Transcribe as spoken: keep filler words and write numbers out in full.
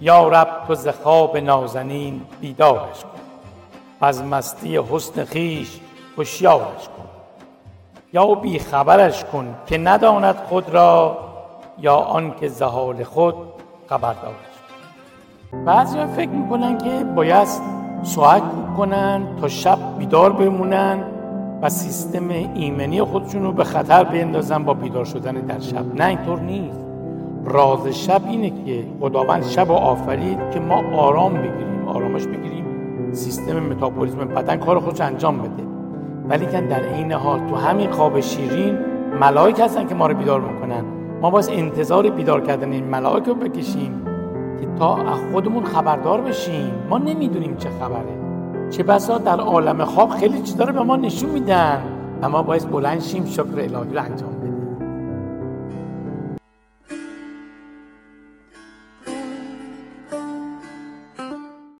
یا رب تو ز خواب نازنین بیدارش کن، از مستی حسن خویش هوشیارش کن. یا بی خبرش کن که نداند خود را، یا آن که ز حال خود خبردارش کن. بعضیا فکر میکنن که باید ساعت کنن تا شب بیدار بمونن و سیستم ایمنی خودشون رو به خطر بیندازن با بیدار شدن در شب. نه، اینطور نیست. راز شب اینه که خداوند شب رو آفرید که ما آرام بگیریم، آرامش بگیریم، سیستم متابولیسم بدن کار خودش انجام بده. ولی که در این حال تو همین خواب شیرین ملائک هستن که ما رو بیدار میکنن. ما باید انتظار بیدار کردن این ملائک رو بکشیم که تا از خودمون خبردار بشیم. ما نمیدونیم چه خبره، چه بسا در عالم خواب خیلی چیزا رو به ما نشون میدن و ما باید بلند شیم شکر الهی رو انجام بدیم.